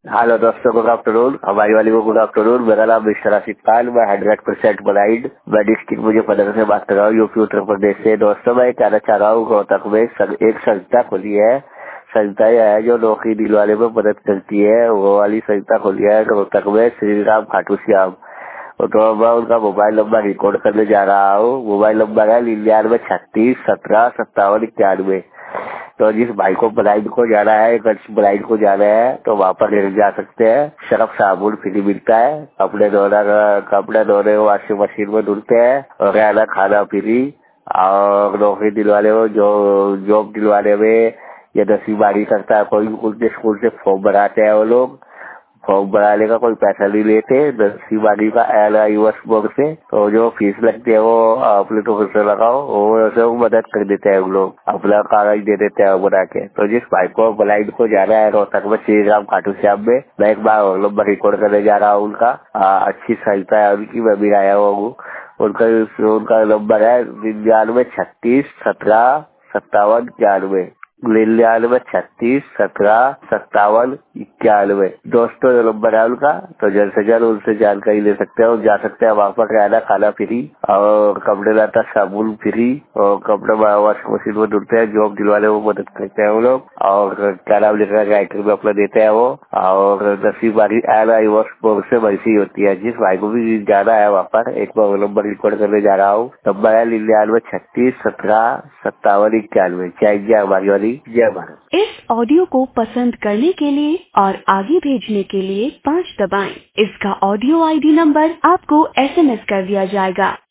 Hello दोस्तों, good afternoon. हमारी वाली को गुड आफ्टरनून। मेरा नाम मिस्टर आसिफ खान, मैं 100% ब्लाइंड, मैं डिस्ट्रिक्ट मुजफ्फरनगर से बात कर रहा हूँ, यूपी उत्तर प्रदेश से। दोस्तों, मैं कहना चाह रहा हूँ, रोहतक में एक संस्था खुली है। संस्था यह है जो नौकरी दिलवाने में मदद करती है। वो वाली संस्था खुली है रोहतक में, श्री राम खाटू श्याम। तो मैं उनका मोबाइल नंबर रिकॉर्ड करने जा रहा हूँ। मोबाइल नंबर है 993617 1791। तो जिस भाई को ब्लाइंड को जाना है, ब्लाइंड को जाना है, तो वहाँ पर जा सकते हैं। सर्फ साबुन फ्री मिलता है। कपड़े धोने वॉशिंग मशीन में धुलते हैं, और रहना खाना फ्री। और नौकरी दिलवाने में, जो जॉब दिलवाने में, या 10वीं करता है कोई, उनके स्कूल से फॉर्म भराते हैं वो लोग। फॉर्म भराने का कोई पैसा नहीं लेते। 10वीं का LIUS बोर्ड से तो जो फीस लगती है वो अपने तो से लगाओ, वो मदद कर देते हैं। वो लोग अपना कागज दे देते हैं बना के। तो जिस भाई को ब्लाइंड को जाना है रोहतक में श्री राम खाटू श्याम में, मैं एक बार और नंबर रिकॉर्ड करने जा रहा हूँ उनका। अच्छी संस्था है उनकी, मैं भी आया हूँ। उनका नंबर है 9936175791। 9936175791। दोस्तों, जो नंबर है उनका, तो जल्द से जल्द उनसे जानकारी ले सकते हो। जा सकते हैं वहाँ पर, रहना खाना फ्री, और कपड़े लाता साबुन फ्री, और कपड़े वॉशिंग मशीन में धुलते हैं। जॉब दिलवाने वो मदद करते हैं वो लोग। और क्या नाम लिख रहा है, राइटर में अपना देते हैं वो। और 10वीं LIUS बोर्ड से भर्ती होती है। जिस भाई को भी जाना है वहाँ पर, एक बार नंबर रिकॉर्ड करने जा रहा हूँ। नंबर है 9936175791। चाहिए हमारी वाली। जय भारत। इस ऑडियो को पसंद करने के लिए और आगे भेजने के लिए 5 दबाएं। इसका ऑडियो ID नंबर आपको SMS कर दिया जाएगा।